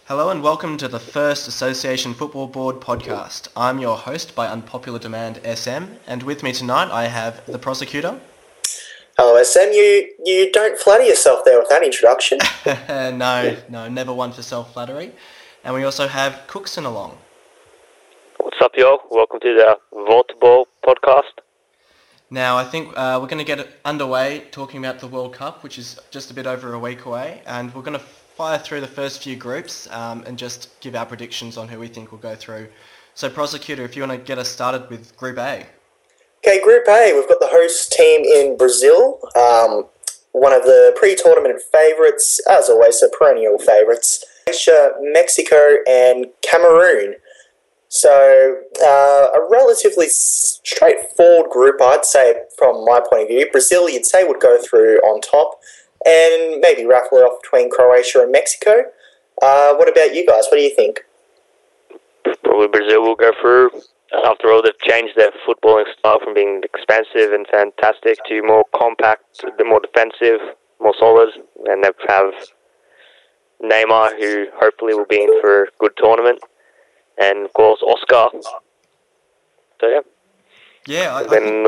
Hello and welcome to the first Association Football Board podcast. I'm your host by unpopular demand, SM, and with me tonight I have the prosecutor. Hello, SM. You don't flatter yourself there with that introduction. No, never one for self-flattery. And we also have Cookson along. What's up, y'all? Welcome to the Voltball podcast. Now, I think we're going to get underway talking about the World Cup, which is just a bit over a week away, and we're going to fire through the first few groups and just give our predictions on who we think will go through. So, Prosecutor, if you want to get us started with Group A. Okay, Group A, we've got the host team in Brazil, one of the pre-tournament favourites, as always, the perennial favourites, Croatia, Mexico and Cameroon. So, a relatively straightforward group, I'd say, from my point of view. Brazil, you'd say, would go through on top, and maybe raffle it off between Croatia and Mexico. What about you guys? What do you think? Probably Brazil will go through. After all, they've changed their footballing style from being expansive and fantastic to more compact, a bit more defensive, more solid, and they have Neymar, who hopefully will be in for a good tournament, and of course Oscar. So yeah. Yeah,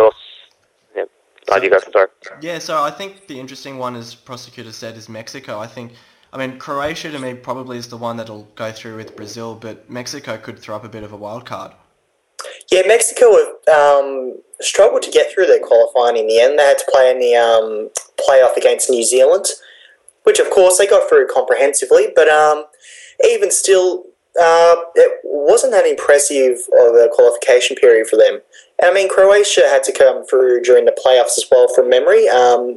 so I think the interesting one, as Prosecutor said, is Mexico. Croatia to me probably is the one that'll go through with Brazil, but Mexico could throw up a bit of a wild card. Yeah, Mexico have struggled to get through their qualifying in the end. They had to play in the playoff against New Zealand, which of course they got through comprehensively, but even still, it wasn't that impressive of a qualification period for them. I mean, Croatia had to come through during the playoffs as well, from memory. And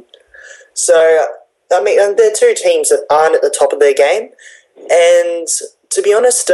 they're two teams that aren't at the top of their game. And to be honest,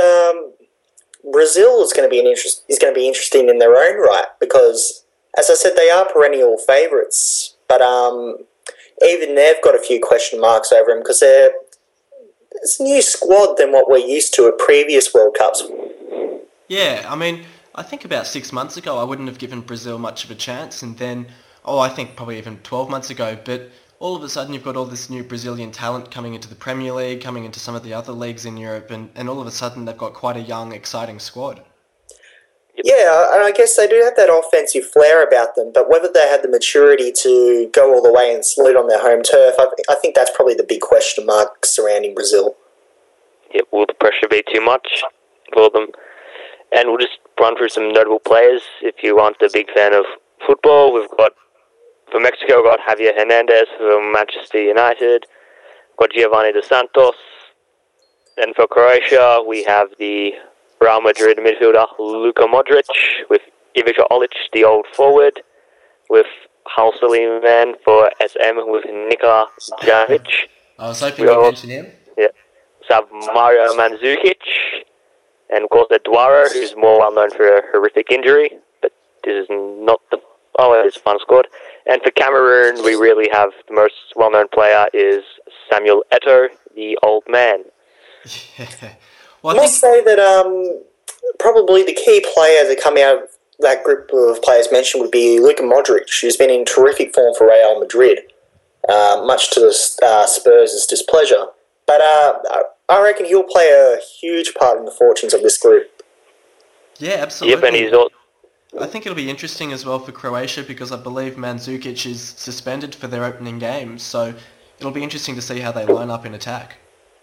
Brazil is going to be interesting in their own right, because, as I said, they are perennial favourites. But even they've got a few question marks over them, because it's a new squad than what we're used to at previous World Cups. Yeah, I think about 6 months ago I wouldn't have given Brazil much of a chance, and then, I think probably even 12 months ago, but all of a sudden you've got all this new Brazilian talent coming into the Premier League, coming into some of the other leagues in Europe, and all of a sudden they've got quite a young, exciting squad. Yeah, and I guess they do have that offensive flair about them, but whether they had the maturity to go all the way and salute on their home turf, I think that's probably the big question mark surrounding Brazil. Yep, will the pressure be too much for them? And we'll just run through some notable players. If you aren't a big fan of football, for Mexico, we've got Javier Hernandez from Manchester United, got Giovanni Dos Santos. Then for Croatia, we have the Real Madrid midfielder Luka Modric, with Ivica Olic, the old forward, with Hal Suleiman for SM, with Nika Javic. I was hoping you'd mention him. Yeah. So have Mario Mandzukic, and of course Eduardo, who's more well known for a horrific injury, but this is not it's a fun squad. And for Cameroon, we really have the most well-known player is Samuel Eto'o, the old man. Yeah. I must say that probably the key player to come out of that group of players mentioned would be Luka Modric, who's been in terrific form for Real Madrid, much to the Spurs' displeasure. But I reckon he'll play a huge part in the fortunes of this group. Yeah, absolutely. Yep, and he's I think it'll be interesting as well for Croatia, because I believe Mandzukic is suspended for their opening game, so it'll be interesting to see how they line up in attack.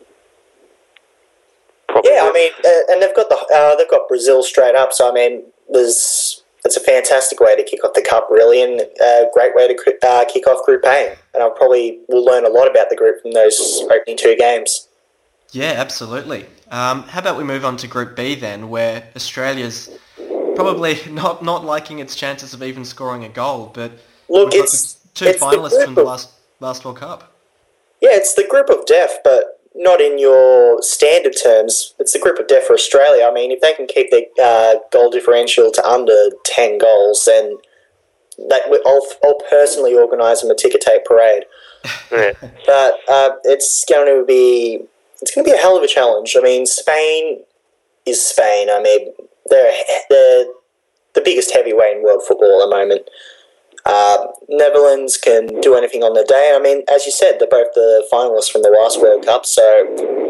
Probably. Yeah, and they've got Brazil straight up, so it's a fantastic way to kick off the cup, really, and a great way to kick off Group A. And we'll learn a lot about the group from those opening two games. Yeah, absolutely. How about we move on to Group B then, where Australia's probably not liking its chances of even scoring a goal, but look, it's two finalists from the last World Cup. Yeah, it's the group of death, but not in your standard terms. It's the group of death for Australia. If they can keep their goal differential to under 10 goals, then I'll personally organise them a ticker tape parade. Yeah. But it's going to be a hell of a challenge. Spain is Spain. They're the biggest heavyweight in world football at the moment. Netherlands can do anything on the day. As you said, they're both the finalists from the last World Cup, so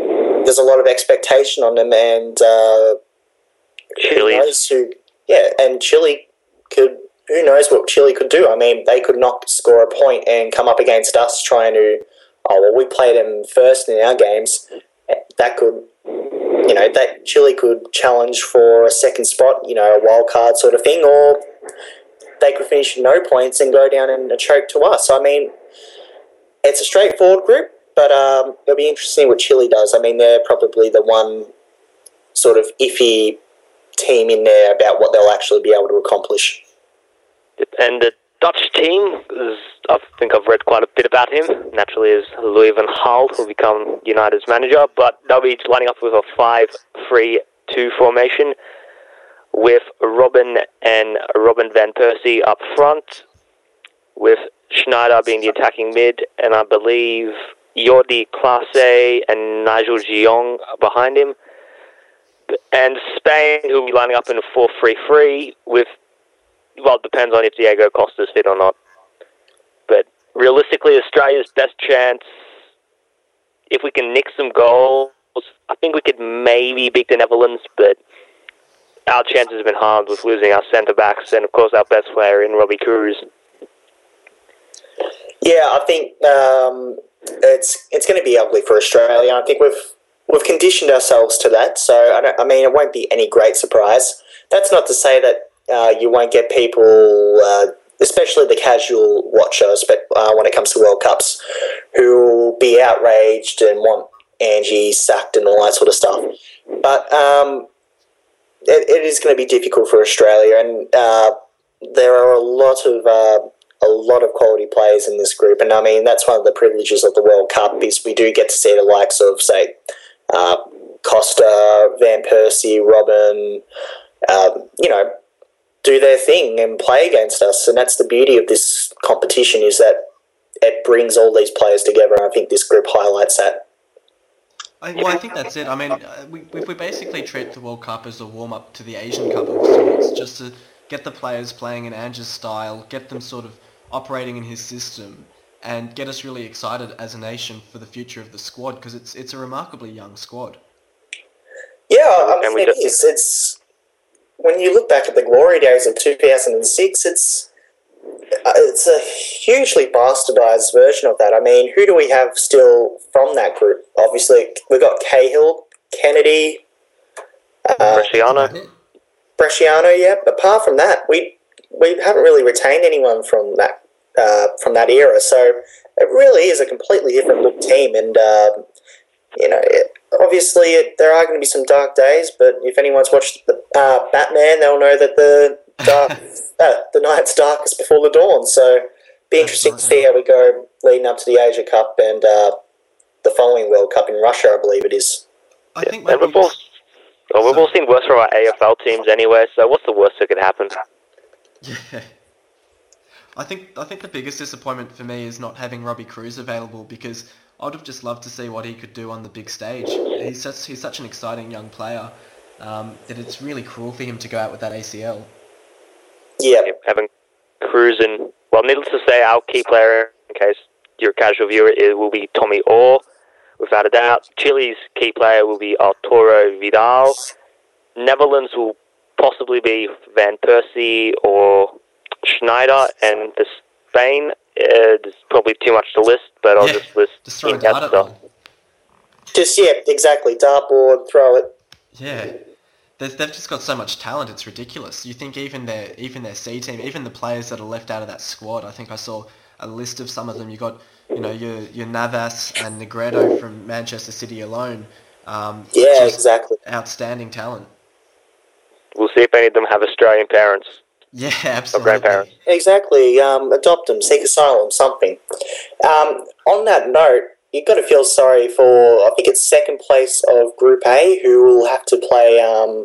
there's a lot of expectation on them, and Chile. And Chile could. Who knows what Chile could do? I mean, they could not score a point and come up against us trying to. Oh well, we played them first in our games. That could, that Chile could challenge for a second spot, a wild card sort of thing, or they could finish no points and go down in a choke to us. I mean, it's a straightforward group, but it'll be interesting what Chile does. I mean, they're probably the one sort of iffy team in there about what they'll actually be able to accomplish. And the Dutch team, I think I've read quite a bit about him. Naturally, is Louis van Gaal, who'll become United's manager, but they'll be lining up with a 5-3-2 formation with Robben and Robin van Persie up front, with Schneider being the attacking mid, and I believe Jordi Clase and Nigel de Jong behind him. And Spain, who'll be lining up in a 4-3-3 with, well, it depends on if Diego Costa's fit or not. But realistically, Australia's best chance, if we can nick some goals, I think we could maybe beat the Netherlands, but our chances have been harmed with losing our centre-backs and, of course, our best player in Robbie Cruz. Yeah, I think it's going to be ugly for Australia. I think we've conditioned ourselves to that, so it won't be any great surprise. That's not to say that you won't get people, especially the casual watchers, but when it comes to World Cups, who will be outraged and want Angie sacked and all that sort of stuff. But it is going to be difficult for Australia, and there are a lot of quality players in this group, and I mean that's one of the privileges of the World Cup is we do get to see the likes of, say, Costa, Van Persie, Robin, do their thing and play against us, and that's the beauty of this competition is that it brings all these players together, and I think this group highlights that. I think that's it. I mean, we basically treat the World Cup as a warm-up to the Asian Cup of sorts, just to get the players playing in Ange's style, get them sort of operating in his system, and get us really excited as a nation for the future of the squad, because it's a remarkably young squad. Yeah, I mean, it is. It's when you look back at the glory days of 2006, it's a hugely bastardized version of that. I mean, who do we have still from that group? Obviously, we've got Cahill, Kennedy, Bresciano. Yeah. Apart from that, we haven't really retained anyone from that era. So it really is a completely different look team, and obviously there are going to be some dark days. But if anyone's watched the Batman, they'll know that the night's darkest before the dawn. So be interesting to see how we go leading up to the Asia Cup and the following World Cup in Russia, I believe it is. I think we've all seen worse for our AFL teams anyway, so what's the worst that could happen? Yeah. I think the biggest disappointment for me is not having Robbie Cruz available, because I would have just loved to see what he could do on the big stage. He's such an exciting young player that it's really cruel for him to go out with that ACL. Yeah. Having Cruz and, well, needless to say, our key player, in case you're a casual viewer, it will be Tommy Orr, without a doubt. Chile's key player will be Arturo Vidal. Netherlands will possibly be Van Persie or Schneider, and the Spain, there's probably too much to list, but I'll just list just throw a dart at them. Exactly. Dartboard, throw it. Yeah. They've just got so much talent, it's ridiculous. You think even their C team, even the players that are left out of that squad, I think I saw a list of some of them. You got, your Navas and Negredo from Manchester City alone. Exactly. Outstanding talent. We'll see if any of them have Australian parents. Yeah, absolutely. Or grandparents. Exactly. Adopt them, seek asylum, something. On that note, you've got to feel sorry for, I think it's second place of Group A, who will have to play,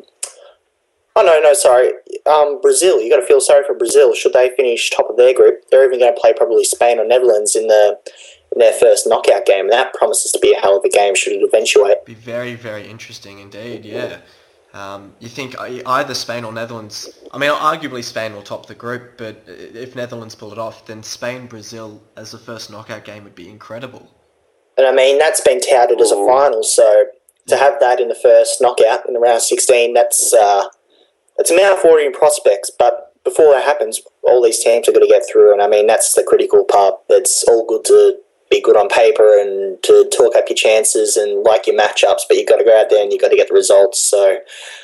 Brazil. You've got to feel sorry for Brazil. Should they finish top of their group, they're even going to play probably Spain or Netherlands in their first knockout game. That promises to be a hell of a game should it eventuate. Be very, very interesting indeed, yeah. You think either Spain or Netherlands, arguably Spain will top the group, but if Netherlands pull it off, then Spain-Brazil as the first knockout game would be incredible. And that's been touted as a final, so to have that in the first knockout in the round of 16, it's a mouth-watering prospects, but before that happens, all these teams are going to get through, and I mean, that's the critical part. It's all good to be good on paper and to talk up your chances and like your matchups, but you've got to go out there and you've got to get the results, so...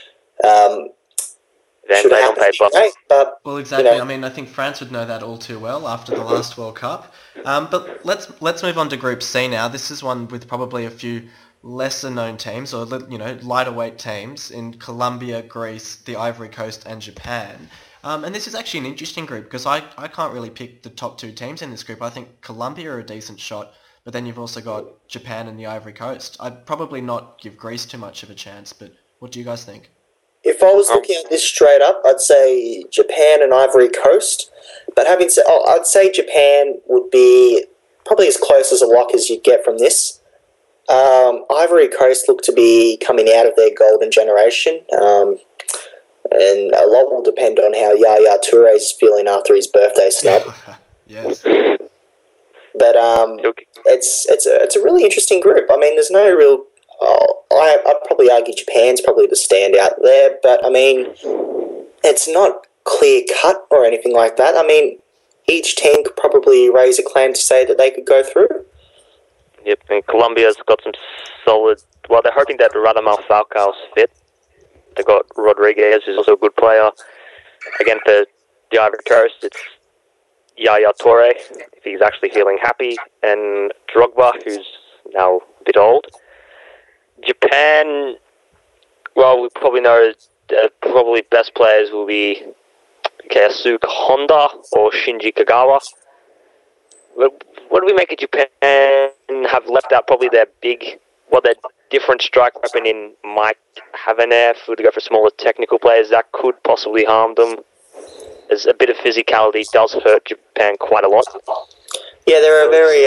Then play on paper. Great, but, well, exactly. I mean, I think France would know that all too well after the last World Cup. But let's move on to Group C now. This is one with probably a few lesser-known teams, or lighter weight teams in Colombia, Greece, the Ivory Coast, and Japan. And this is actually an interesting group because I can't really pick the top two teams in this group. I think Colombia are a decent shot, but then you've also got Japan and the Ivory Coast. I'd probably not give Greece too much of a chance, but what do you guys think? If I was looking at this straight up, I'd say Japan and Ivory Coast. But having said, I'd say Japan would be probably as close as a lock as you'd get from this. Ivory Coast look to be coming out of their golden generation. And a lot will depend on how Yaya Toure is feeling after his birthday snub. Yes. But it's a really interesting group. I mean, there's no real... I'd probably argue Japan's probably the standout there, but I mean, it's not clear-cut or anything like that. I mean, each team could probably raise a claim to say that they could go through. Yep, and Colombia's got some solid... Well, they're hoping that Radamel Falcao's fit. They got Rodriguez, who's also a good player. Again, for the Ivory Coast, it's Yaya Toure, if he's actually feeling happy, and Drogba, who's now a bit old. Japan, well, we probably know the probably best players will be Keisuke Honda or Shinji Kagawa. What do we make of Japan have left out probably their different strike weapon in Mike Havener, who to go for smaller technical players that could possibly harm them, as a bit of physicality does hurt Japan quite a lot. Yeah, they're a very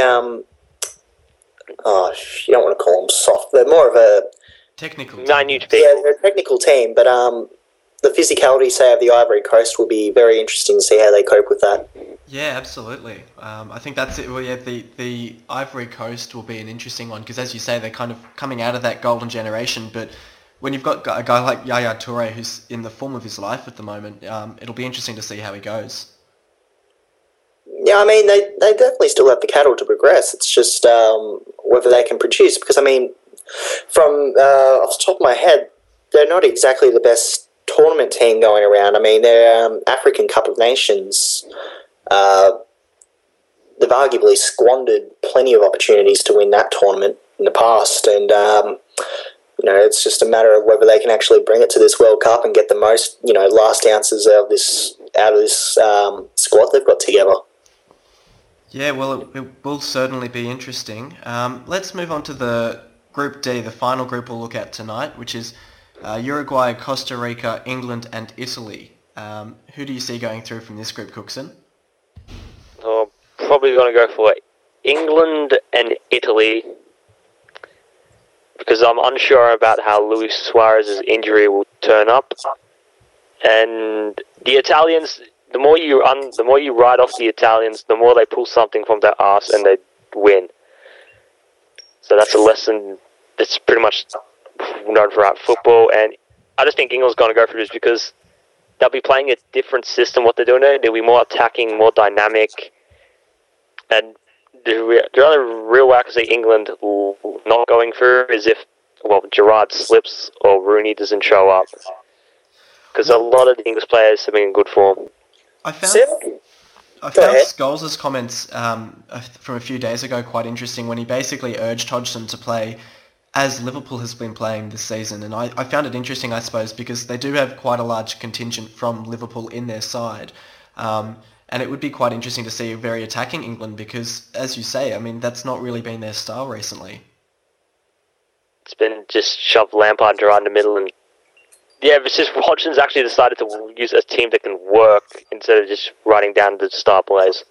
you don't want to call them soft. They're more of a technical team. Minute people. Yeah, they're a technical team, but the physicality, say, of the Ivory Coast will be very interesting to see how they cope with that. Yeah, absolutely. I think that's it. Well, yeah, the Ivory Coast will be an interesting one because, as you say, they're kind of coming out of that golden generation. But when you've got a guy like Yaya Toure who's in the form of his life at the moment, it'll be interesting to see how he goes. Yeah, I mean, they definitely still have the cattle to progress. It's just whether they can produce. Because, I mean, from off the top of my head, they're not exactly the best tournament team going around. I mean, they're African Cup of Nations. They've arguably squandered plenty of opportunities to win that tournament in the past. And, it's just a matter of whether they can actually bring it to this World Cup and get the most, last ounces out of this squad they've got together. Yeah, well, it will certainly be interesting. Let's move on to the Group D, the final group we'll look at tonight, which is Uruguay, Costa Rica, England, and Italy. Who do you see going through from this group, Cookson? I'm probably going to go for England and Italy, because I'm unsure about how Luis Suarez's injury will turn up. And the Italians... The more you write off the Italians, the more they pull something from their arse and they win. So that's a lesson that's pretty much known throughout football. And I just think England's going to go for this because they'll be playing a different system. What they're doing there, they'll be more attacking, more dynamic. And the other real way I can see England not going through is if Gerrard slips or Rooney doesn't show up. Because a lot of the English players have been in good form. I found Scholes' comments from a few days ago quite interesting when he basically urged Hodgson to play as Liverpool has been playing this season. And I found it interesting, I suppose, because they do have quite a large contingent from Liverpool in their side. And it would be quite interesting to see a very attacking England because, as you say, I mean, that's not really been their style recently. It's been just shove Lampard and Gerrard in the middle and yeah, it's just Hodgson's actually decided to use a team that can work instead of just writing down the star plays.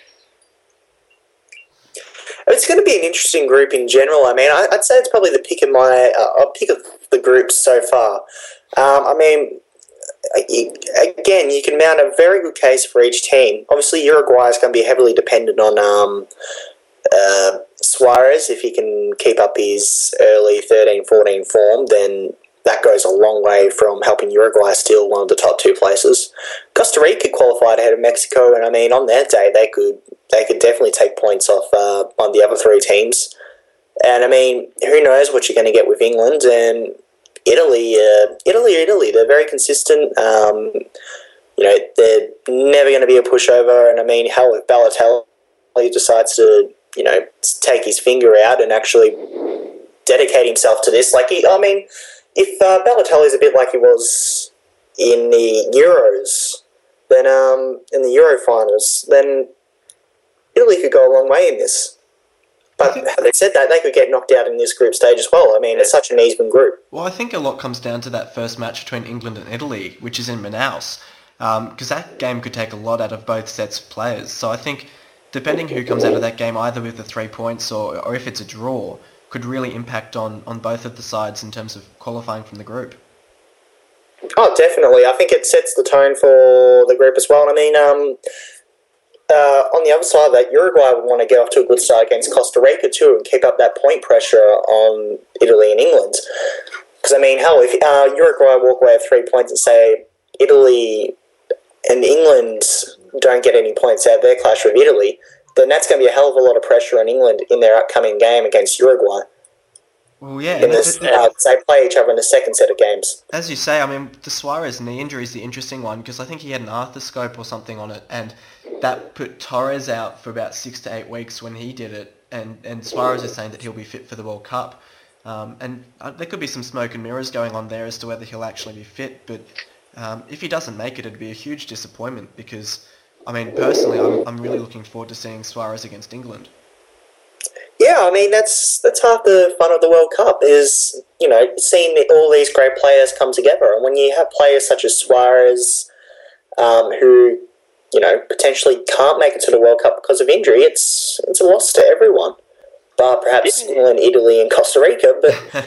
It's going to be an interesting group in general. I mean, I'd say it's probably the pick of the groups so far. I mean, again, you can mount a very good case for each team. Obviously, Uruguay is going to be heavily dependent on Suarez, if he can keep up his early 13-14 form, then that goes a long way from helping Uruguay steal one of the top two places. Costa Rica qualified ahead of Mexico, and I mean, on their day, they could definitely take points off on the other three teams. And I mean, who knows what you're going to get with England and Italy. Italy. They're very consistent. They're never going to be a pushover. And I mean, hell, if Balotelli decides to, take his finger out and actually dedicate himself to this, if Balotelli's a bit like he was in the Euros, then in the Euro finals, then Italy could go a long way in this. But having said that, they could get knocked out in this group stage as well. I mean, it's such an even group. Well, I think a lot comes down to that first match between England and Italy, which is in Manaus, because that game could take a lot out of both sets of players. So I think, depending who comes out of that game, either with the 3 points or if it's a draw, could really impact on both of the sides in terms of qualifying from the group. Oh, definitely. I think it sets the tone for the group as well. I mean, on the other side of that, Uruguay would want to get off to a good start against Costa Rica too and keep up that point pressure on Italy and England. Because, I mean, hell, if Uruguay walk away with 3 points and say Italy and England don't get any points out of their clash with Italy, then that's going to be a hell of a lot of pressure on England in their upcoming game against Uruguay. Well, yeah. They play each other in the second set of games. As you say, I mean, the Suarez knee injury is the interesting one because I think he had an arthroscope or something on it, and that put Torres out for about 6 to 8 weeks when he did it, and Suarez is saying that he'll be fit for the World Cup. And there could be some smoke and mirrors going on there as to whether he'll actually be fit, but if he doesn't make it, it'd be a huge disappointment because, I mean, personally, I'm really looking forward to seeing Suarez against England. Yeah, I mean, that's half the fun of the World Cup is, seeing all these great players come together. And when you have players such as Suarez, who, potentially can't make it to the World Cup because of injury, it's a loss to everyone. But perhaps England, Italy and Costa Rica. But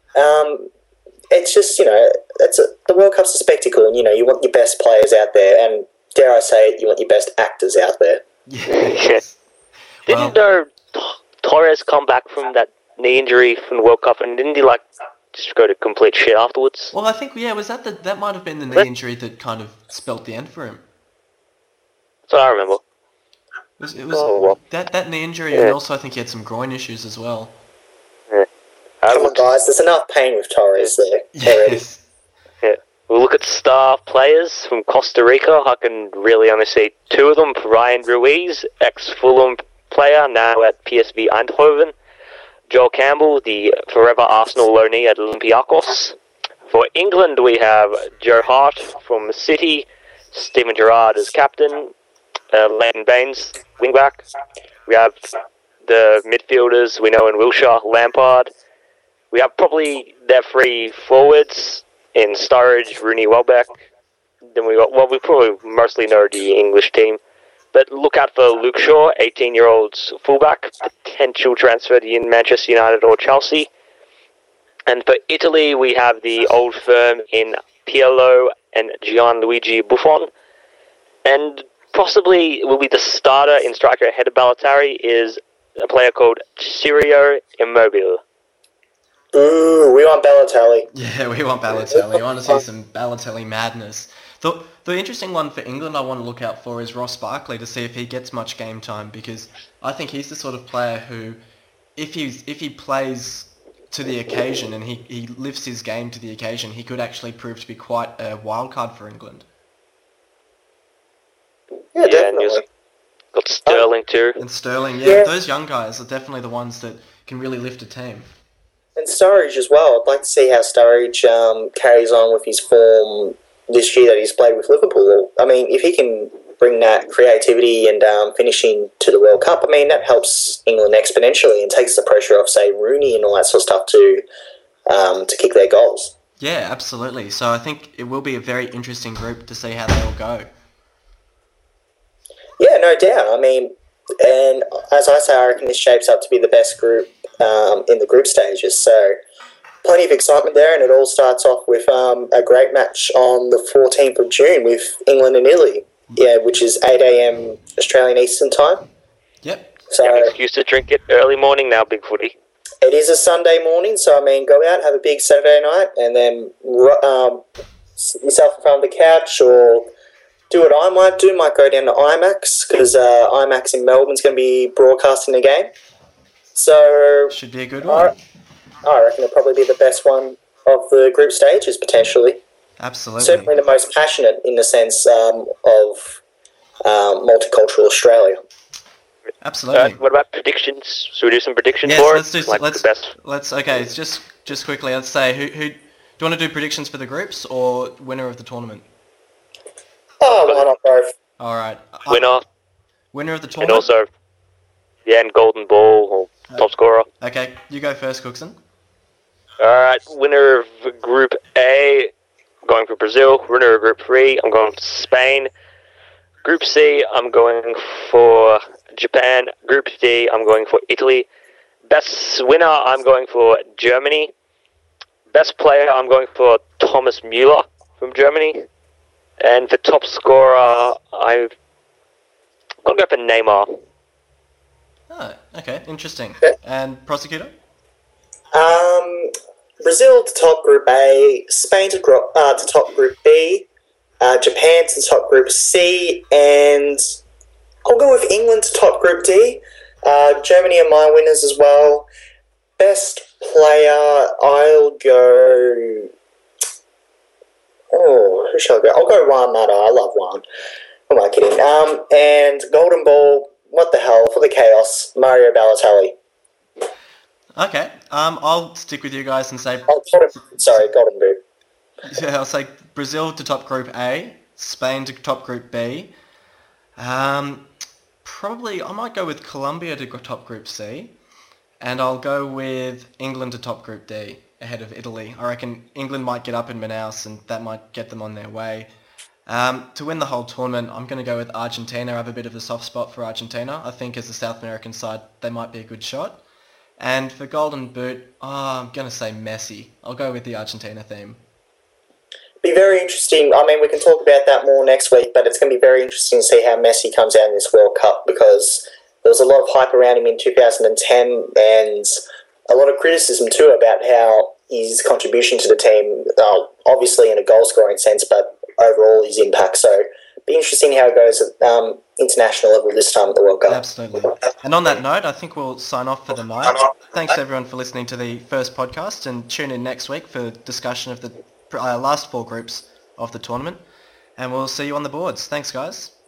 it's just, the World Cup's a spectacle and, you want your best players out there and, dare I say it, you want your best actors out there. Yeah. Didn't Torres come back from that knee injury from the World Cup and didn't he, just go to complete shit afterwards? Well, I think, was that might have been the knee injury that kind of spelt the end for him. That's what I remember. It was that knee injury, and also I think he had some groin issues as well. Yeah. Come on, guys, there's enough pain with Torres there. Yes. Yeah. We'll look at star players from Costa Rica. I can really only see 2 of them. Ryan Ruiz, ex-Fulham player, now at PSV Eindhoven. Joel Campbell, the forever Arsenal loanee at Olympiacos. For England, we have Joe Hart from City, Steven Gerrard as captain, Leighton Baines, wingback. We have the midfielders we know in Wilshere, Lampard. We have probably their 3 forwards in Sturridge, Rooney, Welbeck. Then we probably mostly know the English team. But look out for Luke Shaw, 18-year-old fullback, potential transfer to Manchester United or Chelsea. And for Italy, we have the old firm in Pirlo and Gianluigi Buffon. And possibly will be the starter in striker ahead of Balotelli is a player called Ciro Immobile. Ooh, we want Balotelli. Yeah, we want Balotelli. I want to see some Balotelli madness. The interesting one for England I want to look out for is Ross Barkley to see if he gets much game time because I think he's the sort of player who, if he plays to the occasion and he lifts his game to the occasion, he could actually prove to be quite a wild card for England. Yeah, definitely. And got Sterling too. And Sterling, yeah, those young guys are definitely the ones that can really lift a team. And Sturridge as well. I'd like to see how Sturridge carries on with his form this year that he's played with Liverpool. I mean, if he can bring that creativity and finishing to the World Cup, I mean, that helps England exponentially and takes the pressure off, say, Rooney and all that sort of stuff to kick their goals. Yeah, absolutely. So I think it will be a very interesting group to see how they all go. Yeah, no doubt. I mean, and as I say, I reckon this shapes up to be the best group in the group stages. So plenty of excitement there, and it all starts off with a great match on the 14th of June with England and Italy, which is 8 a.m. Australian Eastern Time. Yep. So You have an excuse to drink it early morning now, big footy. it is a Sunday morning, so I mean, go out, have a big Saturday night, and then sit yourself in front of the couch, or do what I might do. Might go down to IMAX, because IMAX in Melbourne's going to be broadcasting the game. So Should be a good one. I reckon it'll probably be the best one of the group stages, potentially. Absolutely. Certainly the most passionate in the sense of multicultural Australia. Absolutely. What about predictions? Should we do some predictions Yes, for let's it? do. The best. Let's. Okay, it's just quickly. Let's say who. Do you want to do predictions for the groups or winner of the tournament? Oh, why not both? All right. Winner of the and tournament. also and golden ball or top scorer. Okay, you go first, Cookson. All right, winner of Group A, going for Brazil. Winner of Group 3, I'm going for Spain. Group C, I'm going for Japan. Group D, I'm going for Italy. Best winner, I'm going for Germany. Best player, I'm going for Thomas Müller from Germany. And for top scorer, I'm going to go for Neymar. Oh, okay, interesting. And prosecutor? Brazil to top Group A, Spain to top Group B, Japan to top Group C, and I'll go with England to top Group D. Germany are my winners as well. Best player, I'll go... Oh, who shall I go? I'll go Juan Mata. I love Juan. Who am I kidding? And Golden Ball, what the hell, for the chaos, Mario Balotelli. Okay, I'll stick with you guys and say... Golden Boot. Yeah, I'll say Brazil to top Group A, Spain to top Group B. Probably, I might go with Colombia to top Group C, and I'll go with England to top Group D ahead of Italy. I reckon England might get up in Manaus, and that might get them on their way. To win the whole tournament, I'm going to go with Argentina. I have a bit of a soft spot for Argentina. I think as a South American side, they might be a good shot. And for Golden Boot, I'm going to say Messi. I'll go with the Argentina theme. Be very interesting. I mean, we can talk about that more next week, but it's going to be very interesting to see how Messi comes out in this World Cup, because there was a lot of hype around him in 2010 and a lot of criticism too about how his contribution to the team, obviously in a goal-scoring sense, but overall his impact. So be interesting how it goes at international level this time at the World Cup. Absolutely. And on that note, I think we'll sign off for the night. Thanks everyone for listening to the first podcast, and tune in next week for discussion of the last 4 groups of the tournament. And we'll see you on the boards. Thanks, guys.